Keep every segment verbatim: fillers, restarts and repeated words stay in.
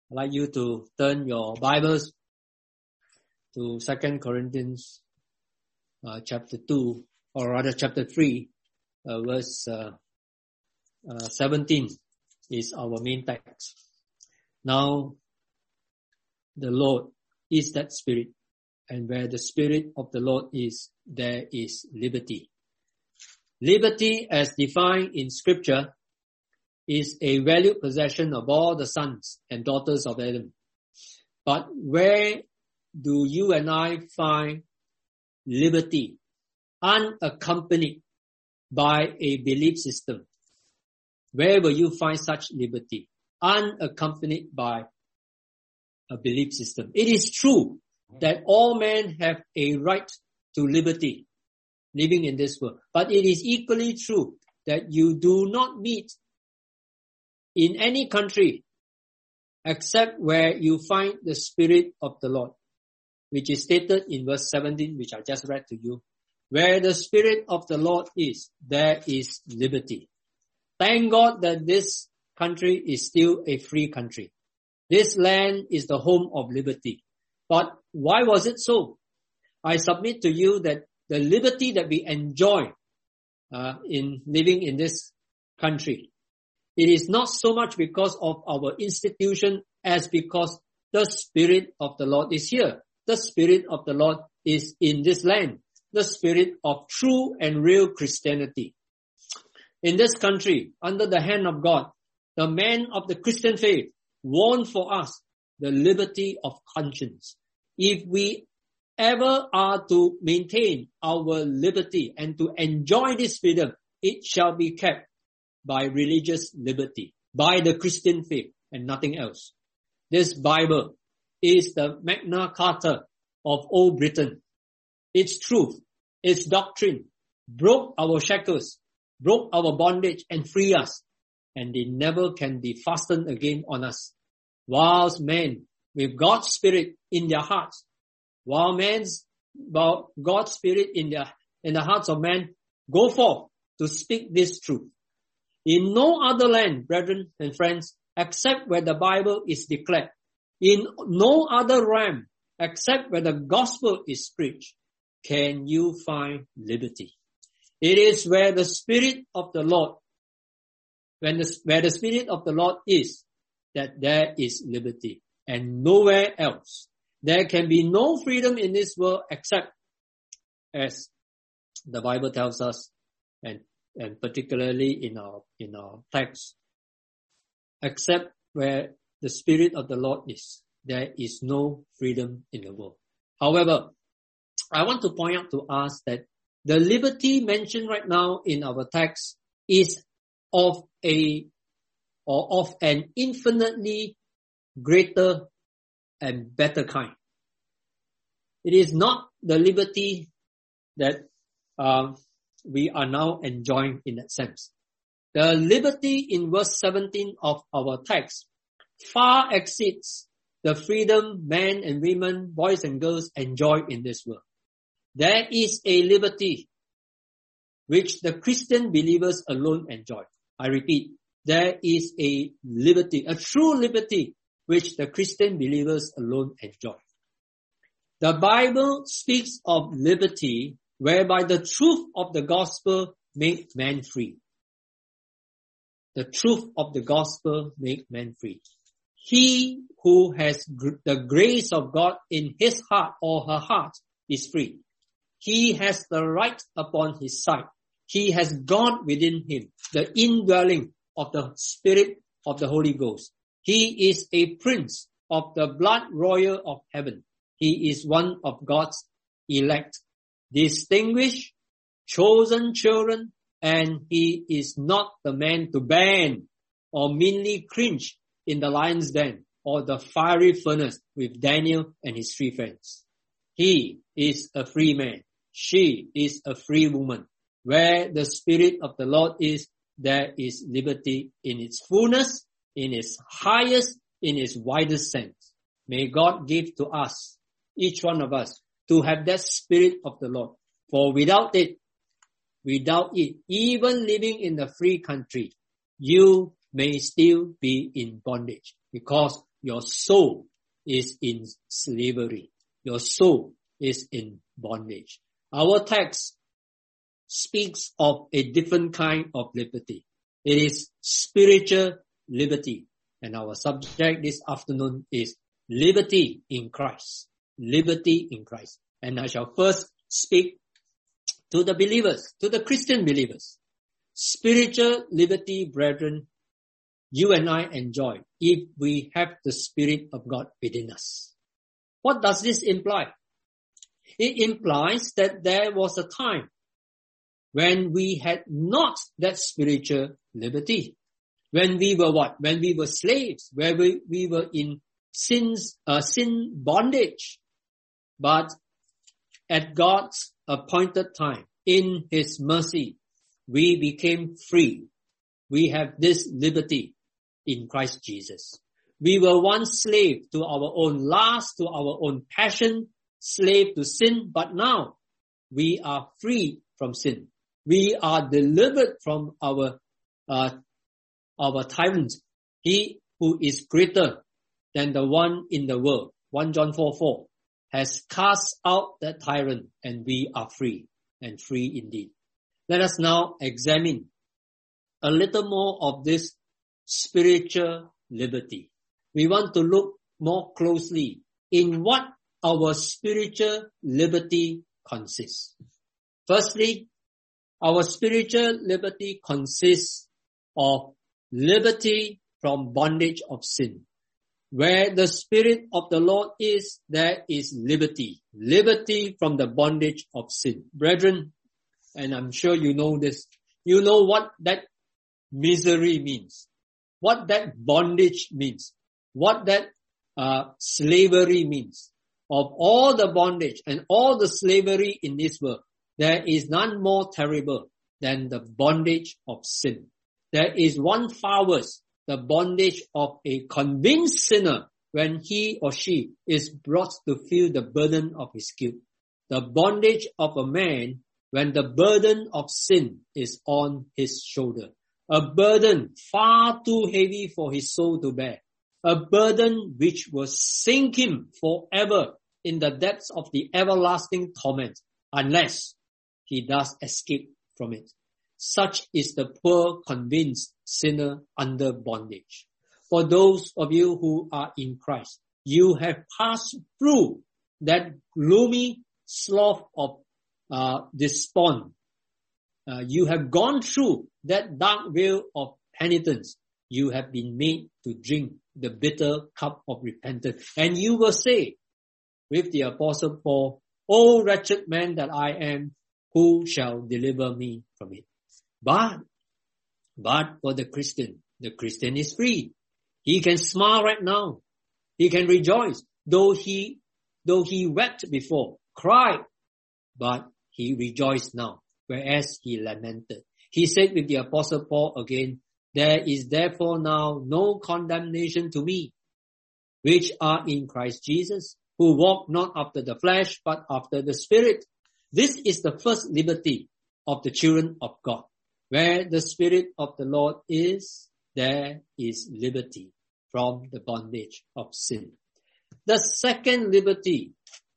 I'd like you to turn your Bibles to Second Corinthians uh, chapter two, or rather chapter three, uh, verse uh, uh, seventeen is our main text. Now, the Lord is that Spirit, and where the Spirit of the Lord is, there is liberty. Liberty, as defined in Scripture, is a valued possession of all the sons and daughters of Adam. But where do you and I find liberty unaccompanied by a belief system? Where will you find such liberty unaccompanied by a belief system? It is true that all men have a right to liberty living in this world. But it is equally true that you do not meet in any country except where you find the Spirit of the Lord, which is stated in verse seventeen, which I just read to you. Where the Spirit of the Lord is, there is liberty. Thank God that this country is still a free country. This land is the home of liberty. But why was it so? I submit to you that the liberty that we enjoy uh, in living in this country, it is not so much because of our institution as because the Spirit of the Lord is here. The Spirit of the Lord is in this land. The Spirit of true and real Christianity. In this country, under the hand of God, the men of the Christian faith won for us the liberty of conscience. If we ever are to maintain our liberty and to enjoy this freedom, it shall be kept by religious liberty, by the Christian faith and nothing else. This Bible is the Magna Carta of old Britain. Its truth, its doctrine broke our shackles, broke our bondage and free us, and they never can be fastened again on us. Whilst men with God's Spirit in their hearts, while men's, while God's Spirit in their, in the hearts of men go forth to speak this truth. In no other land, brethren and friends, except where the Bible is declared, in no other realm, except where the gospel is preached, can you find liberty. It is where the Spirit of the Lord, when the, where the Spirit of the Lord is, that there is liberty, and nowhere else. There can be no freedom in this world except, as the Bible tells us, and and particularly in our in our text, except where the Spirit of the Lord is, there is no freedom in the world. However, I want to point out to us that the liberty mentioned right now in our text is of a or of an infinitely greater and better kind. It is not the liberty that um, we are now enjoying in that sense. The liberty in verse seventeen of our text far exceeds the freedom men and women, boys and girls enjoy in this world. There is a liberty which the Christian believers alone enjoy. I repeat, there is a liberty, a true liberty, which the Christian believers alone enjoy. The Bible speaks of liberty whereby the truth of the gospel makes man free. The truth of the gospel makes man free. He who has gr- the grace of God in his heart or her heart is free. He has the right upon his side. He has God within him, the indwelling of the Spirit of the Holy Ghost. He is a prince of the blood royal of heaven. He is one of God's elect, distinguished, chosen children, and he is not the man to ban or meanly cringe in the lion's den or the fiery furnace with Daniel and his three friends. He is a free man. She is a free woman. Where the Spirit of the Lord is, there is liberty in its fullness, in its highest, in its widest sense. May God give to us, each one of us, to have that Spirit of the Lord. For without it, without it, even living in the free country, you may still be in bondage because your soul is in slavery. Your soul is in bondage. Our text speaks of a different kind of liberty. It is spiritual liberty. And our subject this afternoon is liberty in Christ. Liberty in Christ. And I shall first speak to the believers, to the Christian believers. Spiritual liberty, brethren, you and I enjoy if we have the Spirit of God within us. What does this imply? It implies that there was a time when we had not that spiritual liberty. When we were what? When we were slaves, where we, we were in sin's, uh, sin bondage. But at God's appointed time, in His mercy, we became free. We have this liberty in Christ Jesus. We were once slave to our own lust, to our own passion, slave to sin, but now we are free from sin. We are delivered from our uh, our tyrant, he who is greater than the one in the world. First John four four has cast out that tyrant, and we are free, and free indeed. Let us now examine a little more of this spiritual liberty. We want to look more closely in what our spiritual liberty consists. Firstly, our spiritual liberty consists of liberty from bondage of sin. Where the Spirit of the Lord is, there is liberty. Liberty from the bondage of sin. Brethren, and I'm sure you know this, you know what that misery means, what that bondage means, what that uh, slavery means. Of all the bondage and all the slavery in this world, there is none more terrible than the bondage of sin. There is one far worse, the bondage of a convinced sinner when he or she is brought to feel the burden of his guilt. The bondage of a man when the burden of sin is on his shoulder. A burden far too heavy for his soul to bear. A burden which will sink him forever in the depths of the everlasting torment unless he does escape from it. Such is the poor convinced sinner under bondage. For those of you who are in Christ, you have passed through that gloomy slough of uh, despond. Uh, you have gone through that dark veil of penitence. You have been made to drink the bitter cup of repentance. And you will say with the Apostle Paul, "O wretched man that I am, who shall deliver me from it?" But, but for the Christian, the Christian is free. He can smile right now. He can rejoice, though he, though he wept before, cried, but he rejoiced now, whereas he lamented. He said with the Apostle Paul again, "There is therefore now no condemnation to me, which are in Christ Jesus, who walk not after the flesh, but after the Spirit." This is the first liberty of the children of God. Where the Spirit of the Lord is, there is liberty from the bondage of sin. The second liberty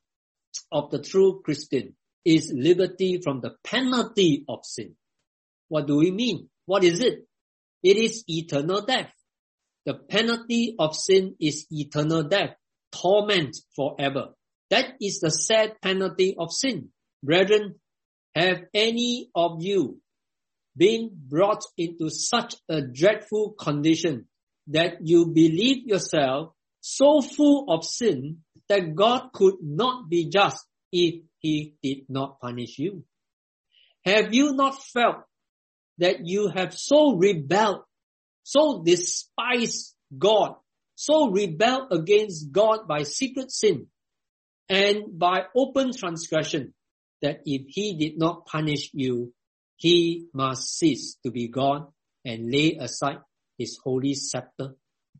of the true Christian is liberty from the penalty of sin. What do we mean? What is it? It is eternal death. The penalty of sin is eternal death, torment forever. That is the sad penalty of sin. Brethren, have any of you been brought into such a dreadful condition that you believe yourself so full of sin that God could not be just if He did not punish you? Have you not felt that you have so rebelled, so despised God, so rebelled against God by secret sin and by open transgression, that if He did not punish you, He must cease to be God and lay aside His holy scepter?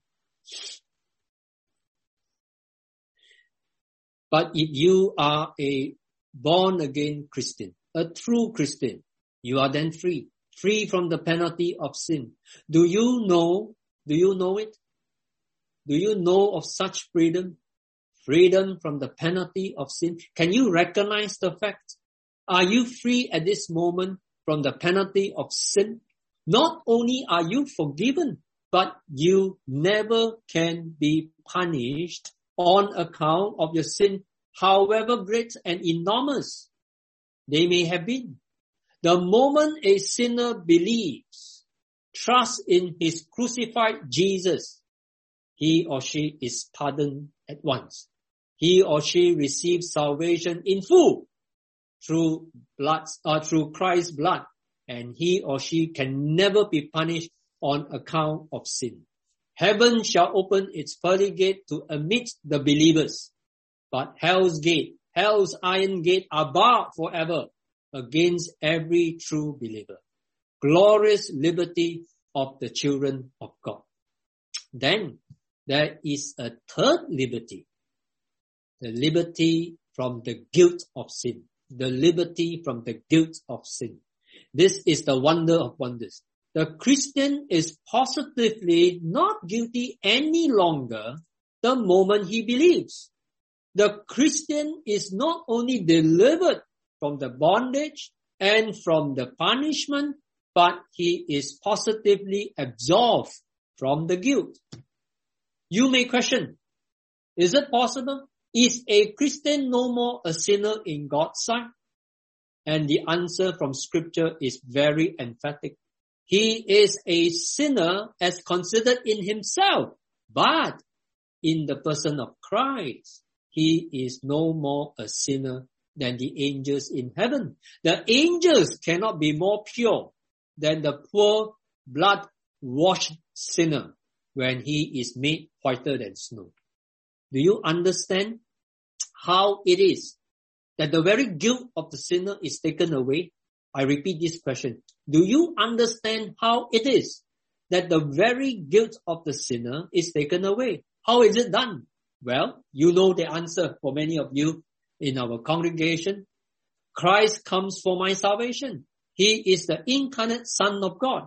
But if you are a born-again Christian, a true Christian, you are then free, free from the penalty of sin. Do you know, do you know it? Do you know of such freedom? Freedom from the penalty of sin. Can you recognize the fact? Are you free at this moment from the penalty of sin? Not only are you forgiven, but you never can be punished on account of your sin, however great and enormous they may have been. The moment a sinner believes, trusts in his crucified Jesus, he or she is pardoned at once. He or she receives salvation in full through blood, or through Christ's blood, and he or she can never be punished on account of sin. Heaven shall open its pearly gate to admit the believers, but hell's gate, hell's iron gate are barred forever against every true believer. Glorious liberty of the children of God. Then there is a third liberty, the liberty from the guilt of sin. The liberty from the guilt of sin. This is the wonder of wonders. The Christian is positively not guilty any longer the moment he believes. The Christian is not only delivered from the bondage and from the punishment, but he is positively absolved from the guilt. You may question, is it possible? Is a Christian no more a sinner in God's sight? And the answer from Scripture is very emphatic. He is a sinner as considered in himself, but in the person of Christ, he is no more a sinner than the angels in heaven. The angels cannot be more pure than the poor blood-washed sinner when he is made whiter than snow. Do you understand how it is that the very guilt of the sinner is taken away? I repeat this question. Do you understand how it is that the very guilt of the sinner is taken away? How is it done? Well, you know the answer for many of you in our congregation. Christ comes for my salvation. He is the incarnate Son of God.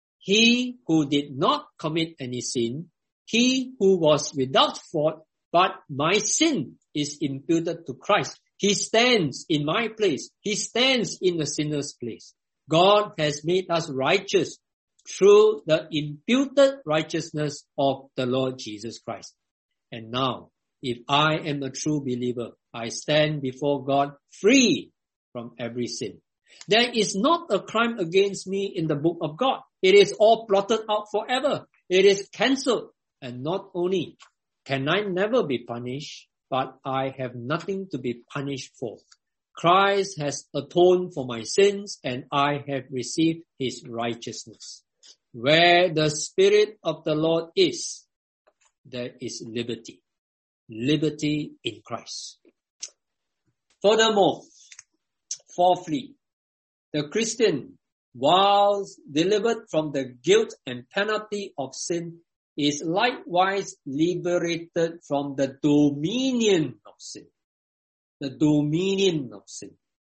He who did not commit any sin, he who was without fault, but my sin is imputed to Christ. He stands in my place. He stands in the sinner's place. God has made us righteous through the imputed righteousness of the Lord Jesus Christ. And now, if I am a true believer, I stand before God free from every sin. There is not a crime against me in the book of God. It is all blotted out forever. It is cancelled. And not only can I never be punished, but I have nothing to be punished for. Christ has atoned for my sins, and I have received his righteousness. Where the Spirit of the Lord is, there is liberty. Liberty in Christ. Furthermore, fourthly, the Christian, whilst delivered from the guilt and penalty of sin, is likewise liberated from the dominion of sin. The dominion of sin.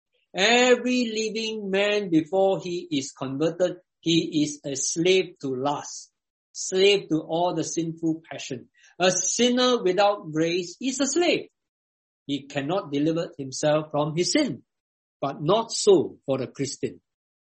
Every living man before he is converted, he is a slave to lust, slave to all the sinful passion. A sinner without grace is a slave. He cannot deliver himself from his sin, but not so for the Christian.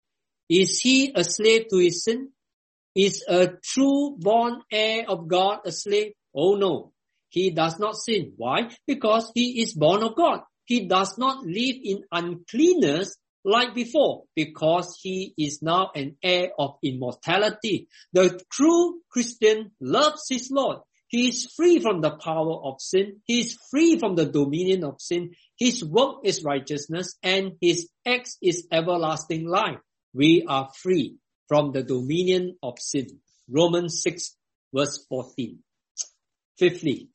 Is he a slave to his sin? Is a true born heir of God a slave? Oh no, he does not sin. Why? Because he is born of God. He does not live in uncleanness like before, because he is now an heir of immortality. The true Christian loves his Lord. He is free from the power of sin. He is free from the dominion of sin. His work is righteousness, and his acts is everlasting life. We are free from the dominion of sin. Romans six verse fourteen. Fifthly,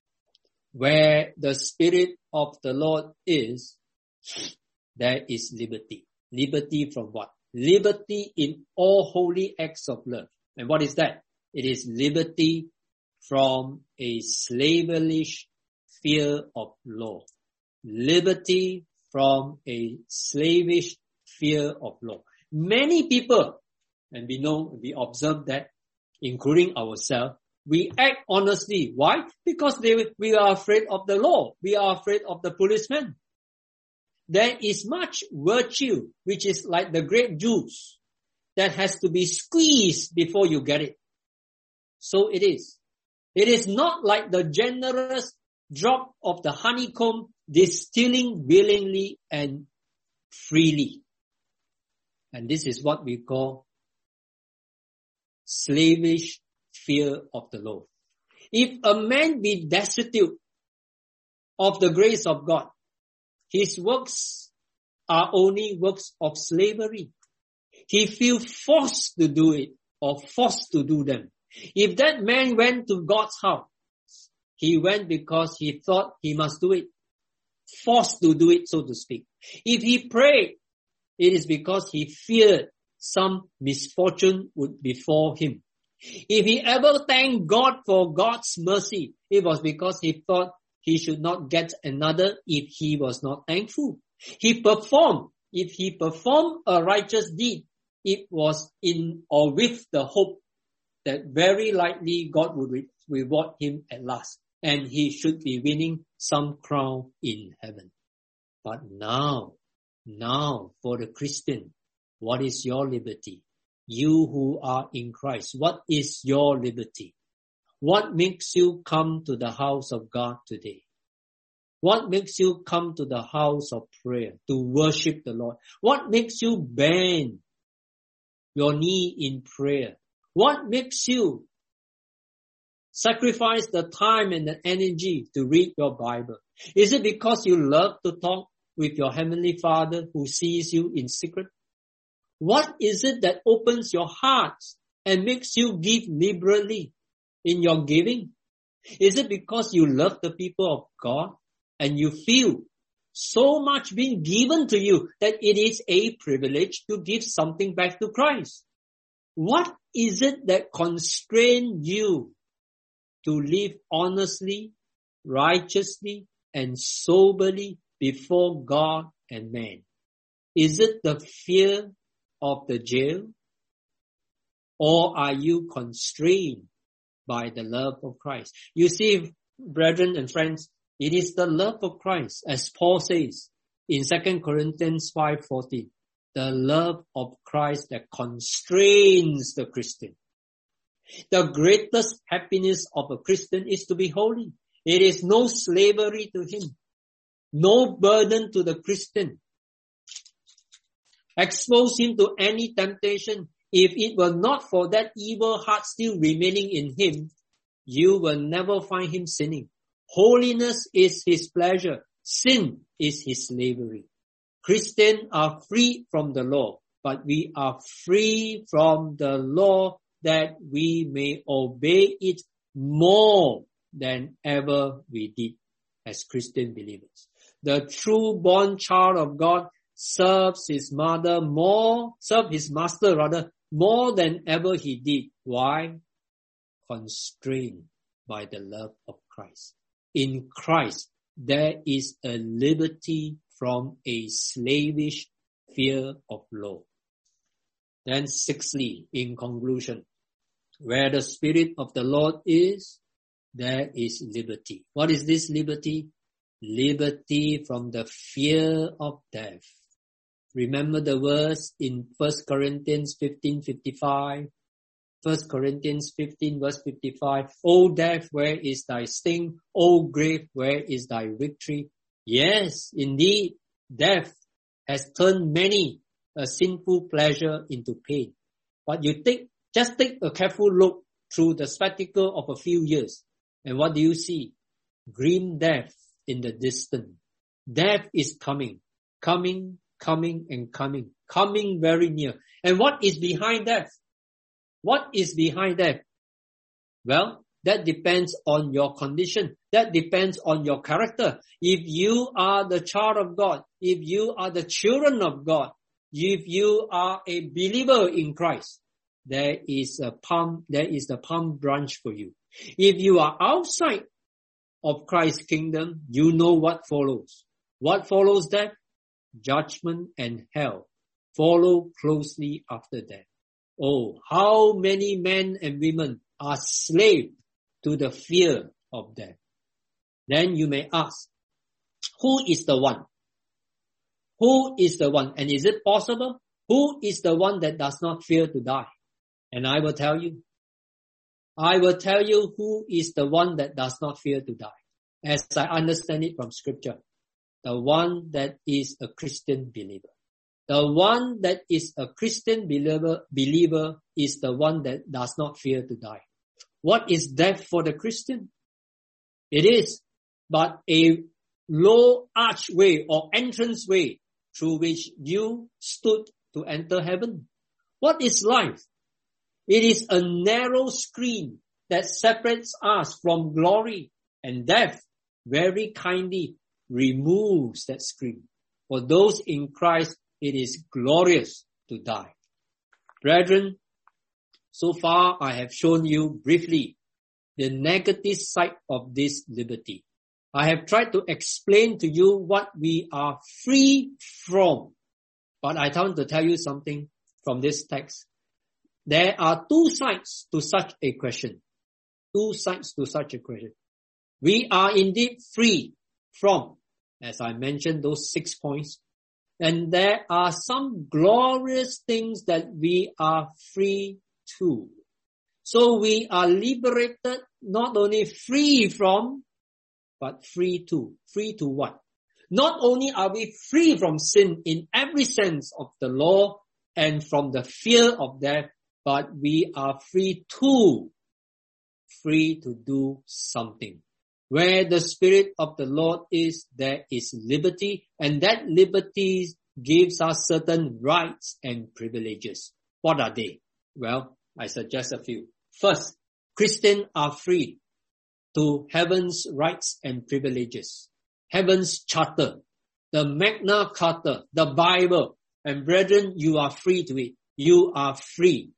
where the Spirit of the Lord is, there is liberty. Liberty from what? Liberty in all holy acts of love. And what is that? It is liberty from a slavish fear of law. Liberty from a slavish fear of law. Many people, and we know, we observe that, including ourselves, We act honestly. Why? Because they, we are afraid of the law. We are afraid of the policeman. There is much virtue, which is like the grape juice, that has to be squeezed before you get it. So it is. It is not like the generous drop of the honeycomb distilling willingly and freely. And this is what we call slavish fear of the law. If a man be destitute of the grace of God, his works are only works of slavery. He feels forced to do it or forced to do them. If that man went to God's house, he went because he thought he must do it. Forced to do it, so to speak. If he prayed, it is because he feared some misfortune would befall him. If he ever thanked God for God's mercy, it was because he thought he should not get another if he was not thankful. He performed. If he performed a righteous deed, it was in or with the hope that very likely God would re- reward him at last, and he should be winning some crown in heaven. But now, now for the Christian, what is your liberty? You who are in Christ, what is your liberty? What makes you come to the house of God today? What makes you come to the house of prayer to worship the Lord? What makes you bend your knee in prayer? What makes you sacrifice the time and the energy to read your Bible? Is it because you love to talk with your Heavenly Father who sees you in secret? What is it that opens your heart and makes you give liberally in your giving? Is it because you love the people of God and you feel so much being given to you that it is a privilege to give something back to Christ? What is it that constrains you to live honestly, righteously, and soberly before God and man? Is it the fear of the jail? Or are you constrained by the love of Christ? You see, brethren and friends, it is the love of Christ, as Paul says in Second Corinthians five fourteen, the love of Christ that constrains the Christian. The greatest happiness of a Christian is to be holy. It is no slavery to him, no burden to the Christian. Expose him to any temptation. If it were not for that evil heart still remaining in him, you will never find him sinning. Holiness is his pleasure. Sin is his slavery. Christians are free from the law, but we are free from the law that we may obey it more than ever we did as Christian believers. The true born child of God serves his mother more, serve his master rather, more than ever he did. Why? Constrained by the love of Christ. In Christ, there is a liberty from a slavish fear of law. Then sixthly, in conclusion, where the Spirit of the Lord is, there is liberty. What is this liberty? Liberty from the fear of death. Remember the verse in First Corinthians fifteen fifty-five. First Corinthians fifteen verse fifty-five. O death, where is thy sting? O grave, where is thy victory? Yes, indeed, death has turned many a sinful pleasure into pain. But you take, just take a careful look through the spectacle of a few years. And what do you see? Grim death in the distance. Death is coming, coming, coming and coming, coming very near. And what is behind death? What is behind that? Well, that depends on your condition. That depends on your character. If you are the child of God, if you are the children of God, if you are a believer in Christ, there is a palm, there is the palm branch for you. If you are outside of Christ's kingdom, you know what follows. What follows that? Judgment and hell follow closely after that. Oh, how many men and women are slaves to the fear of death. Then you may ask, who is the one? Who is the one? And is it possible? Who is the one that does not fear to die? And I will tell you. I will tell you who is the one that does not fear to die. As I understand it from scripture. The one that is a Christian believer. The one that is a Christian believer, believer is the one that does not fear to die. What is death for the Christian? It is but a low archway or entrance way through which you stood to enter heaven. What is life? It is a narrow screen that separates us from glory, and death very kindly removes that screen. For those in Christ, it is glorious to die. Brethren, so far I have shown you briefly the negative side of this liberty. I have tried to explain to you what we are free from. But I want to tell you something from this text. There are two sides to such a question. Two sides to such a question. We are indeed free from, as I mentioned, those six points. And there are some glorious things that we are free to. So we are liberated, not only free from, but free to. Free to what? Not only are we free from sin in every sense of the law and from the fear of death, but we are free to, free to do something. Where the Spirit of the Lord is, there is liberty, and that liberty gives us certain rights and privileges. What are they? Well, I suggest a few. First, Christians are free to heaven's rights and privileges. Heaven's charter, the Magna Carta, the Bible. And brethren, you are free to it. You are free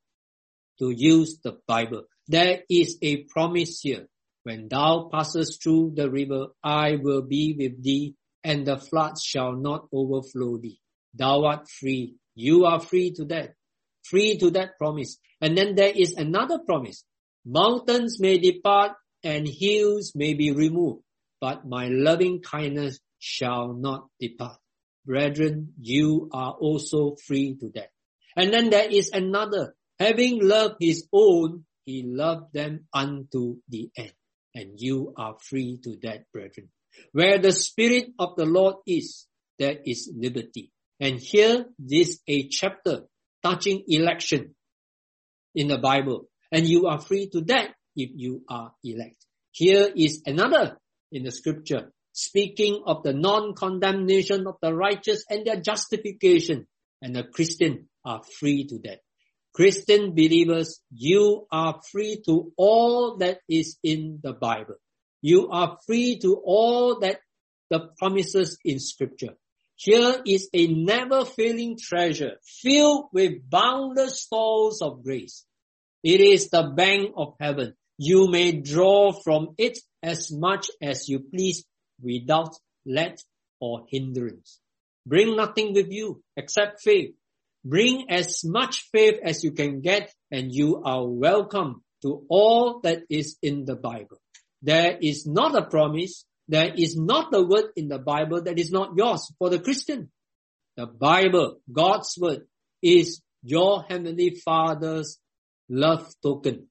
to use the Bible. There is a promise here. When thou passest through the river, I will be with thee, and the floods shall not overflow thee. Thou art free. You are free to that. Free to that promise. And then there is another promise. Mountains may depart and hills may be removed, but my loving kindness shall not depart. Brethren, you are also free to that. And then there is another. Having loved his own, he loved them unto the end. And you are free to that, brethren. Where the Spirit of the Lord is, there is liberty. And here is a chapter touching election in the Bible. And you are free to that if you are elect. Here is another in the scripture, speaking of the non-condemnation of the righteous and their justification. And the Christian are free to that. Christian believers, you are free to all that is in the Bible. You are free to all that the promises in scripture. Here is a never-failing treasure filled with boundless stores of grace. It is the bank of heaven. You may draw from it as much as you please without let or hindrance. Bring nothing with you except faith. Bring as much faith as you can get, and you are welcome to all that is in the Bible. There is not a promise, there is not a word in the Bible that is not yours for the Christian. The Bible, God's word, is your Heavenly Father's love token.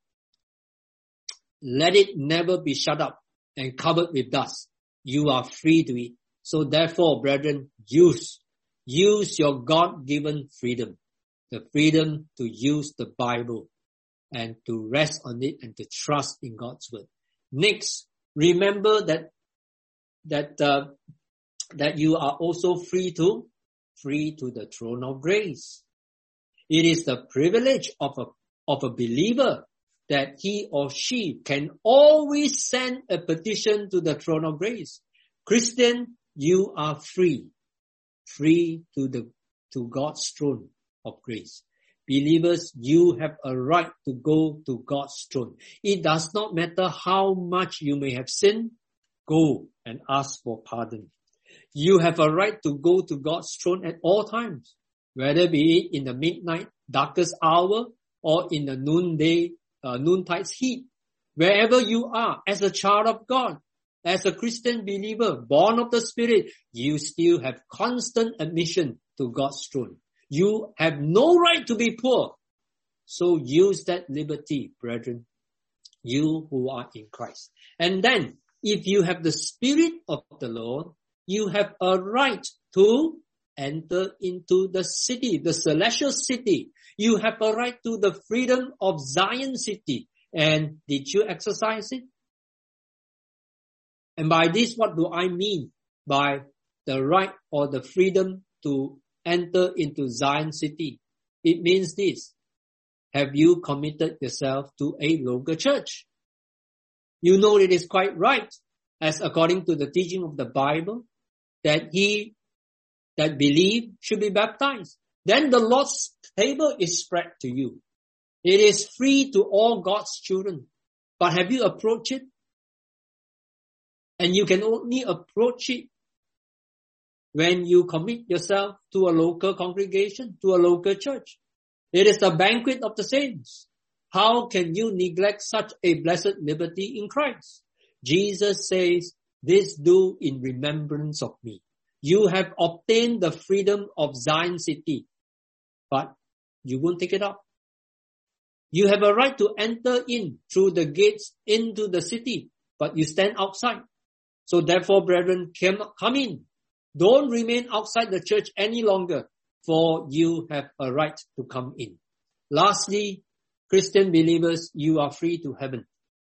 Let it never be shut up and covered with dust. You are free to it. So therefore, brethren, use Use your God-given freedom, the freedom to use the Bible and to rest on it and to trust in God's word. Next, remember that that uh, that you are also free to free to the throne of grace. It is the privilege of a of a believer that he or she can always send a petition to the throne of grace. Christian, you are free. Free to the to God's throne of grace. Believers, you have a right to go to God's throne. It does not matter how much you may have sinned, go and ask for pardon. You have a right to go to God's throne at all times, whether be it in the midnight, darkest hour, or in the noonday, uh, noontide's heat. Wherever you are, as a child of God, as a Christian believer, born of the Spirit, you still have constant admission to God's throne. You have no right to be poor. So use that liberty, brethren, you who are in Christ. And then, if you have the Spirit of the Lord, you have a right to enter into the city, the celestial city. You have a right to the freedom of Zion city. And did you exercise it? And by this, what do I mean by the right or the freedom to enter into Zion city? It means this. Have you committed yourself to a local church? You know it is quite right, as according to the teaching of the Bible, that he that believe should be baptized. Then the Lord's table is spread to you. It is free to all God's children. But have you approached it? And you can only approach it when you commit yourself to a local congregation, to a local church. It is the banquet of the saints. How can you neglect such a blessed liberty in Christ? Jesus says, this do in remembrance of me. You have obtained the freedom of Zion city, but you won't take it up. You have a right to enter in through the gates into the city, but you stand outside. So therefore, brethren, come in. Don't remain outside the church any longer, for you have a right to come in. Lastly, Christian believers, you are free to heaven.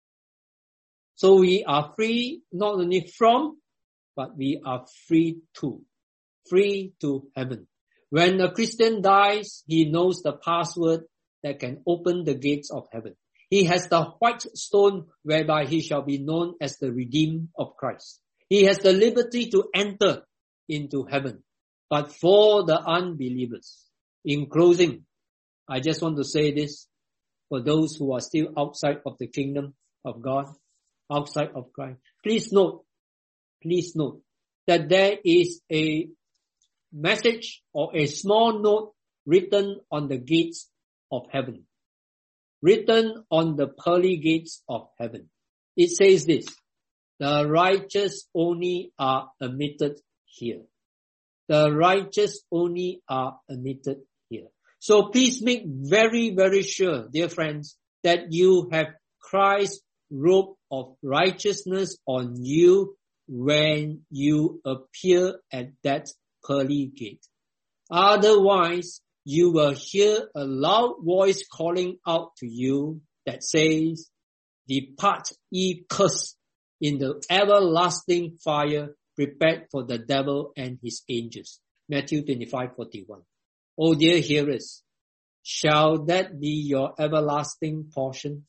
So we are free not only from, but we are free to. Free to heaven. When a Christian dies, he knows the password that can open the gates of heaven. He has the white stone whereby he shall be known as the redeemed of Christ. He has the liberty to enter into heaven. But for the unbelievers, in closing, I just want to say this, for those who are still outside of the kingdom of God, outside of Christ, please note, please note that there is a message or a small note written on the gates of heaven, written on the pearly gates of heaven. It says this, the righteous only are admitted here. The righteous only are admitted here. So please make very, very sure, dear friends, that you have Christ's robe of righteousness on you when you appear at that pearly gate. Otherwise, you will hear a loud voice calling out to you that says, depart, ye cursed, in the everlasting fire prepared for the devil and his angels. Matthew twenty-five forty-one. Oh dear hearers, shall that be your everlasting portion?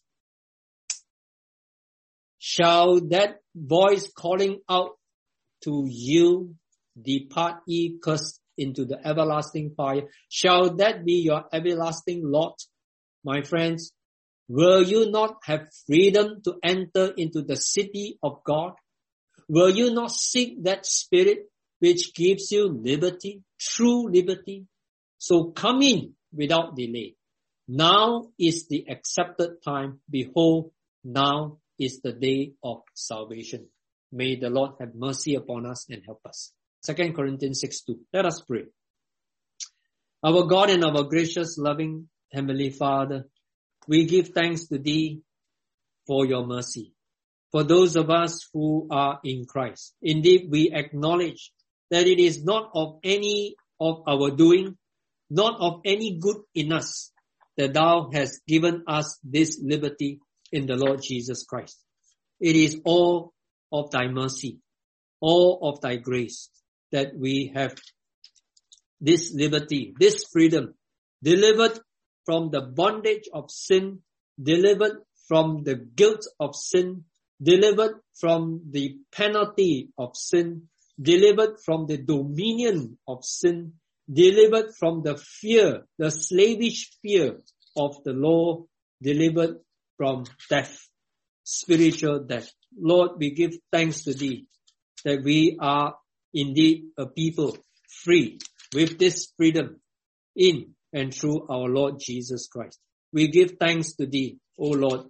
Shall that voice calling out to you, depart ye cursed into the everlasting fire, shall that be your everlasting lot? My friends, will you not have freedom to enter into the city of God? Will you not seek that Spirit which gives you liberty, true liberty? So come in without delay. Now is the accepted time. Behold, now is the day of salvation. May the Lord have mercy upon us and help us. Second Corinthians six two. Let us pray. Our God and our gracious, loving Heavenly Father, we give thanks to Thee for Your mercy. For those of us who are in Christ, indeed we acknowledge that it is not of any of our doing, not of any good in us, that Thou hast given us this liberty in the Lord Jesus Christ. It is all of Thy mercy, all of Thy grace, that we have this liberty, this freedom, delivered from the bondage of sin, delivered from the guilt of sin, delivered from the penalty of sin, delivered from the dominion of sin, delivered from the fear, the slavish fear of the law, delivered from death, spiritual death. Lord, we give thanks to Thee that we are indeed a people free with this freedom in and through our Lord Jesus Christ. We give thanks to Thee, O Lord,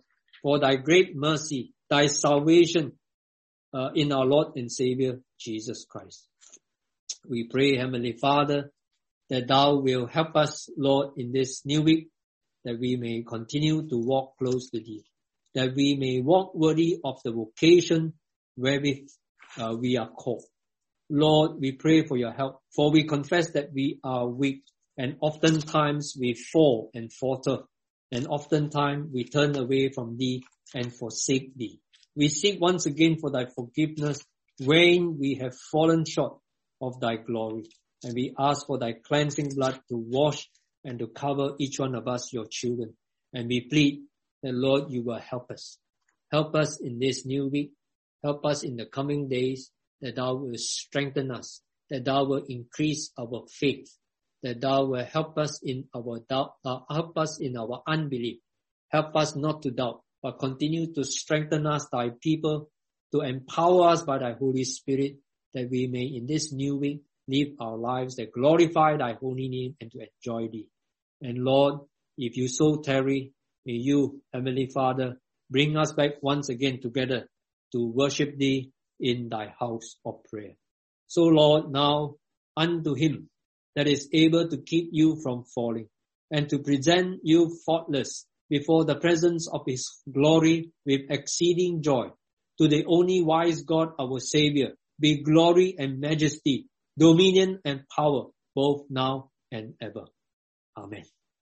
for thy great mercy, thy salvation uh, in our Lord and Savior, Jesus Christ. We pray, Heavenly Father, that thou will help us, Lord, in this new week, that we may continue to walk close to thee, that we may walk worthy of the vocation wherewith uh, we are called. Lord, we pray for your help, for we confess that we are weak, and oftentimes we fall and falter, and oftentimes we turn away from thee and forsake thee. We seek once again for thy forgiveness when we have fallen short of thy glory. And we ask for thy cleansing blood to wash and to cover each one of us, your children. And we plead that, Lord, you will help us. Help us in this new week. Help us in the coming days, that thou will strengthen us, that thou will increase our faith, that thou will help us in our doubt, uh, help us in our unbelief. Help us not to doubt, but continue to strengthen us, thy people, to empower us by thy Holy Spirit, that we may in this new week live our lives that glorify thy holy name and to enjoy thee. And Lord, if you so tarry, may you, Heavenly Father, bring us back once again together to worship thee in thy house of prayer. So Lord, now unto him that is able to keep you from falling and to present you faultless before the presence of his glory with exceeding joy, to the only wise God, our Savior, be glory and majesty, dominion and power, both now and ever. Amen.